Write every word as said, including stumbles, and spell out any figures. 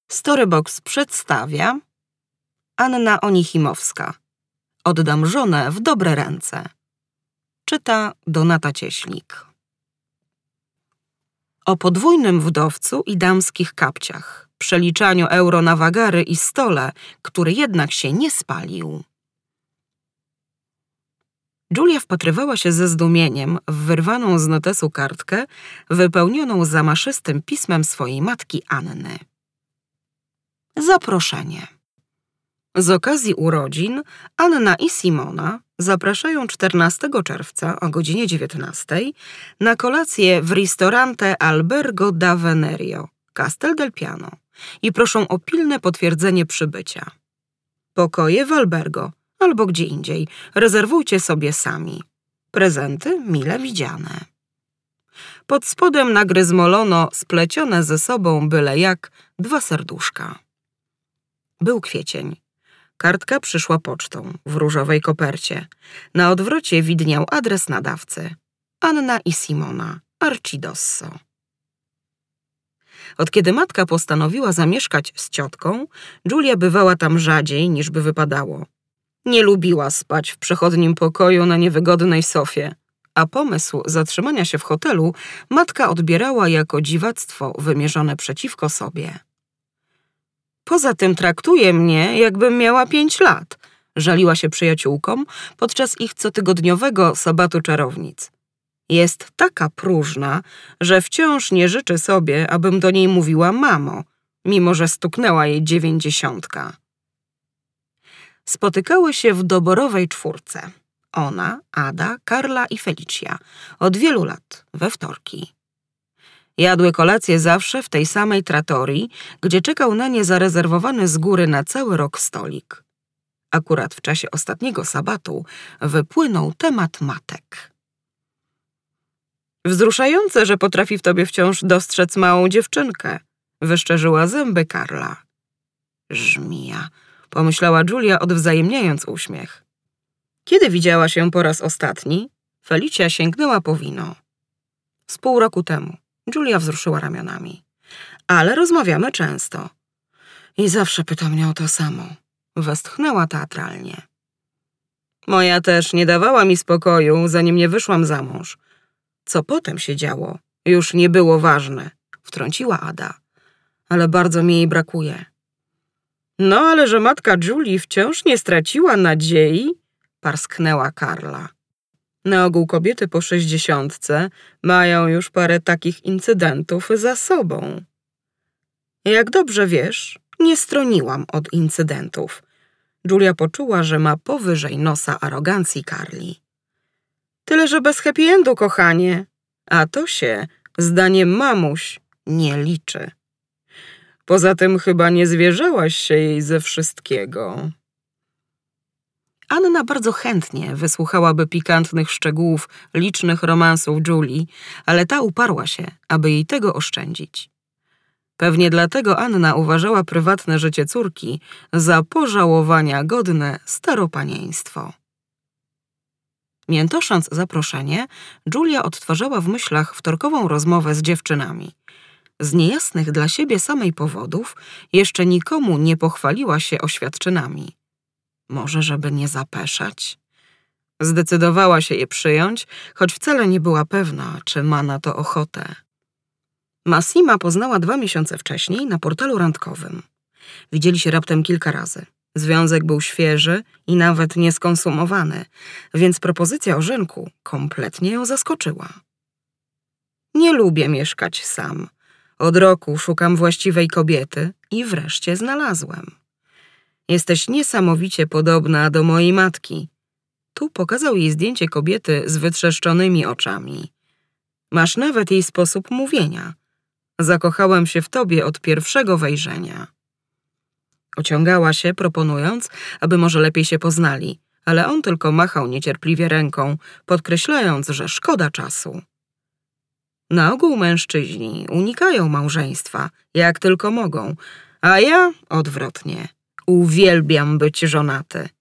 Storybox przedstawia Anna Onichimowska. Oddam żonę w dobre ręce. Czyta Donata Cieślik. O podwójnym wdowcu i damskich kapciach, przeliczaniu euro na wagary i stole, który jednak się nie spalił. Julia wpatrywała się ze zdumieniem w wyrwaną z notesu kartkę wypełnioną zamaszystym pismem swojej matki Anny. Zaproszenie. Z okazji urodzin Anna i Simona zapraszają czternastego czerwca o godzinie dziewiętnastej na kolację w ristorante Albergo da Venerio, Castel del Piano i proszą o pilne potwierdzenie przybycia. Pokoje w albergo albo gdzie indziej rezerwujcie sobie sami. Prezenty mile widziane. Pod spodem nagryzmolono splecione ze sobą byle jak dwa serduszka. Był kwiecień. Kartka przyszła pocztą w różowej kopercie. Na odwrocie widniał adres nadawcy. Anna i Simona, Arcidosso. Od kiedy matka postanowiła zamieszkać z ciotką, Julia bywała tam rzadziej niż by wypadało. Nie lubiła spać w przechodnim pokoju na niewygodnej sofie, a pomysł zatrzymania się w hotelu matka odbierała jako dziwactwo wymierzone przeciwko sobie. Poza tym traktuje mnie, jakbym miała pięć lat, żaliła się przyjaciółkom podczas ich cotygodniowego sabatu czarownic. Jest taka próżna, że wciąż nie życzy sobie, abym do niej mówiła mamo, mimo że stuknęła jej dziewięćdziesiątka. Spotykały się w doborowej czwórce. Ona, Ada, Karla i Felicia. Od wielu lat, we wtorki. Jadły kolację zawsze w tej samej trattorii, gdzie czekał na nie zarezerwowany z góry na cały rok stolik. Akurat w czasie ostatniego sabatu wypłynął temat matek. Wzruszające, że potrafi w tobie wciąż dostrzec małą dziewczynkę, wyszczerzyła zęby Karla. Żmija, pomyślała Julia, odwzajemniając uśmiech. Kiedy widziała się po raz ostatni? Felicia sięgnęła po wino. Z pół roku temu. Julia wzruszyła ramionami. Ale rozmawiamy często. I zawsze pyta mnie o to samo. Westchnęła teatralnie. Moja też nie dawała mi spokoju, zanim nie wyszłam za mąż. Co potem się działo, już nie było ważne, wtrąciła Ada. Ale bardzo mi jej brakuje. No, ale że matka Julii wciąż nie straciła nadziei, parsknęła Karla. Na ogół kobiety po sześćdziesiątce mają już parę takich incydentów za sobą. Jak dobrze wiesz, nie stroniłam od incydentów. Julia poczuła, że ma powyżej nosa arogancji Karli. Tyle, że bez happy endu, kochanie. A to się, zdaniem mamuś, nie liczy. Poza tym chyba nie zwierzałaś się jej ze wszystkiego. Anna bardzo chętnie wysłuchałaby pikantnych szczegółów licznych romansów Julii, ale ta uparła się, aby jej tego oszczędzić. Pewnie dlatego Anna uważała prywatne życie córki za pożałowania godne staropanieństwo. Miętosząc zaproszenie, Julia odtwarzała w myślach wtorkową rozmowę z dziewczynami. Z niejasnych dla siebie samej powodów jeszcze nikomu nie pochwaliła się oświadczynami. Może żeby nie zapeszać? Zdecydowała się je przyjąć, choć wcale nie była pewna, czy ma na to ochotę. Massima poznała dwa miesiące wcześniej na portalu randkowym. Widzieli się raptem kilka razy. Związek był świeży i nawet nieskonsumowany, więc propozycja ożenku kompletnie ją zaskoczyła. Nie lubię mieszkać sam. Od roku szukam właściwej kobiety i wreszcie znalazłem. Jesteś niesamowicie podobna do mojej matki. Tu pokazał jej zdjęcie kobiety z wytrzeszczonymi oczami. Masz nawet jej sposób mówienia. Zakochałem się w tobie od pierwszego wejrzenia. Ociągała się, proponując, aby może lepiej się poznali, ale on tylko machał niecierpliwie ręką, podkreślając, że szkoda czasu. Na ogół mężczyźni unikają małżeństwa, jak tylko mogą, a ja odwrotnie. Uwielbiam być żonaty.